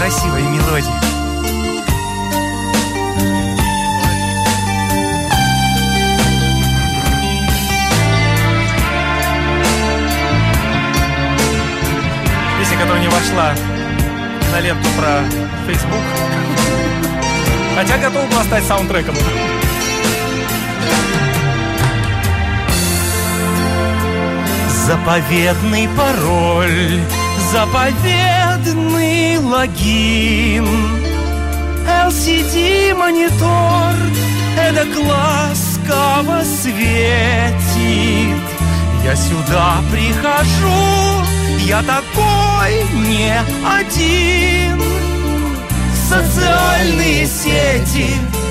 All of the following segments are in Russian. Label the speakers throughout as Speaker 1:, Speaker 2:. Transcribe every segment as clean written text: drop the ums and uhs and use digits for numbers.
Speaker 1: красивой мелодии. Песня, которая не вошла на ленту про Facebook, хотя готова была стать саундтреком. Заповедный пароль, заповедный логин, LCD-монитор эдак ласково светит. Я сюда прихожу, я такой не один. Социальные сети,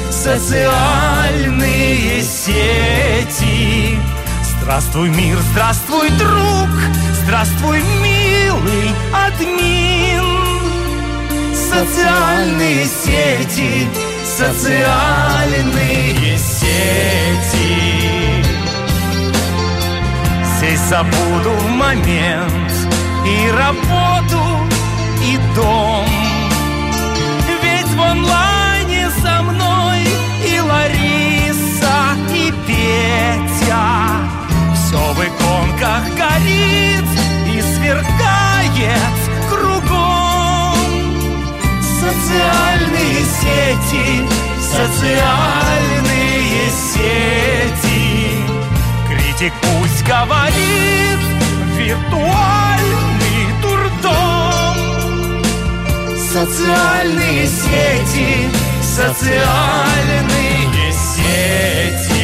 Speaker 1: социальные сети. Здравствуй, мир, здравствуй, друг, здравствуй, милый админ. Социальные сети, социальные сети. Здесь забуду момент и работу, и дом. Ведь в онлайне со мной и Лариса, и Петя. Все в иконках горит и сверкает кругом. Социальные сети, социальные сети. Критик пусть говорит, виртуальный дурдом. Социальные сети, социальные сети.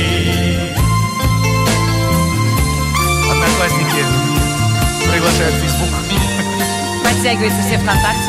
Speaker 1: Одноклассники приглашают в Facebook.
Speaker 2: Подтягиваются все ВКонтакте.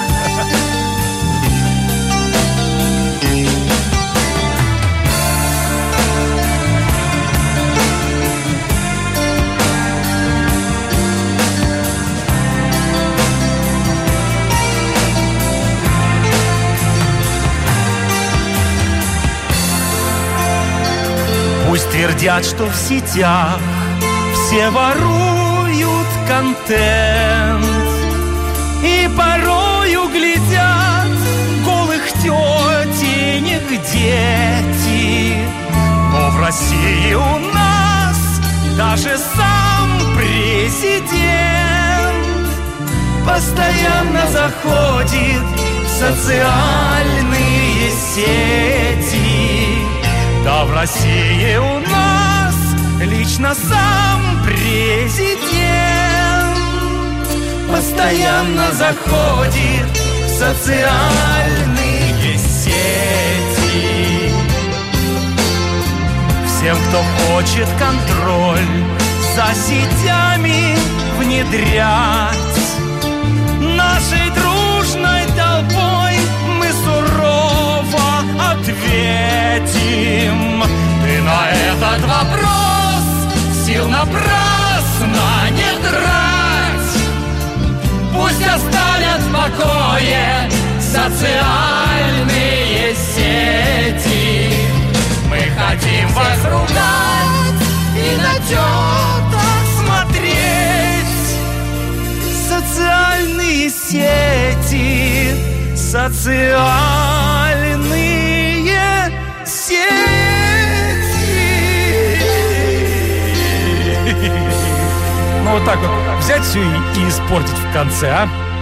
Speaker 1: Пусть твердят, что в сетях все воруют контент и порою глядят голых тетенек дети. Но в России у нас даже сам президент постоянно заходит в социальные сети. Да, в России у нас лично сам президент постоянно заходит в социальные сети. Всем, кто хочет контроль за сетями внедрять, нашей дружной толпой мы сурово ответим. Ты на этот вопрос сил напрасно не трать. Пусть оставят в покое социальные сети. Мы хотим вас ругать и на теток смотреть. Социальные сети, социальные сети. Ну вот так вот взять все и испортить в конце, а?